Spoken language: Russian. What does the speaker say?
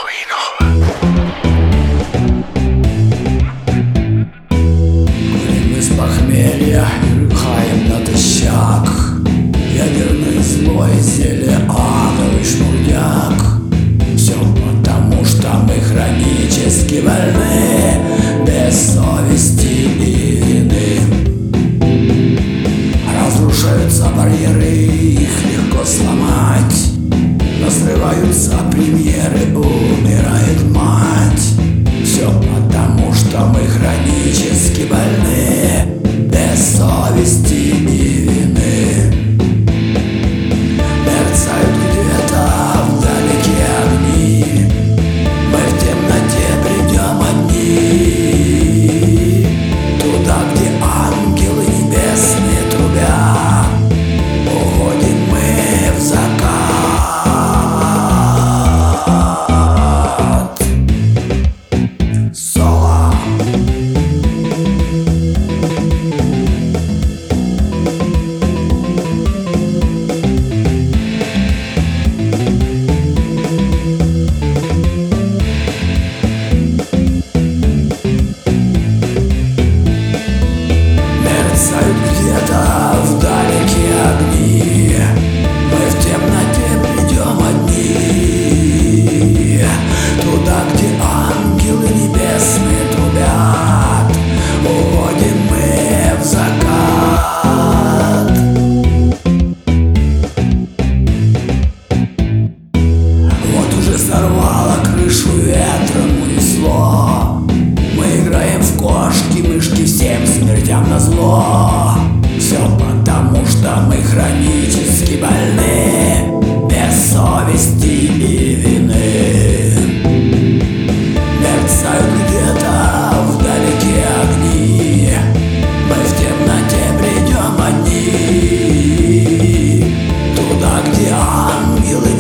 Курим из похмелья и рыхаем натощак. Ядерный злой зелье, адовый шмурдяк. Все потому, что мы хронически больны, без совести и вины. Разрушаются барьеры, их легко сломать. Разрываются премьеры, умирает мать. Все потому, что мы хронически больны, без совести и вины. Мерцают где-то вдалеке огни, мы в темноте придем одни, туда, где ангелы небесные трубят. Уходим мы в закат. Соло. Мерцают где-то вдалеке огни, мы в темноте придем одни, туда, где ангелы небесные трубят. Уходим мы в закат. Вот уже сорвало крышу, ветром унесло. Мы играем в кошки, мышки, всем смертям назло. Все потому, что мы хронически больны, без совести и вины. Мерцают где-то вдалеке огни, мы в темноте придем одни, туда, где ангелы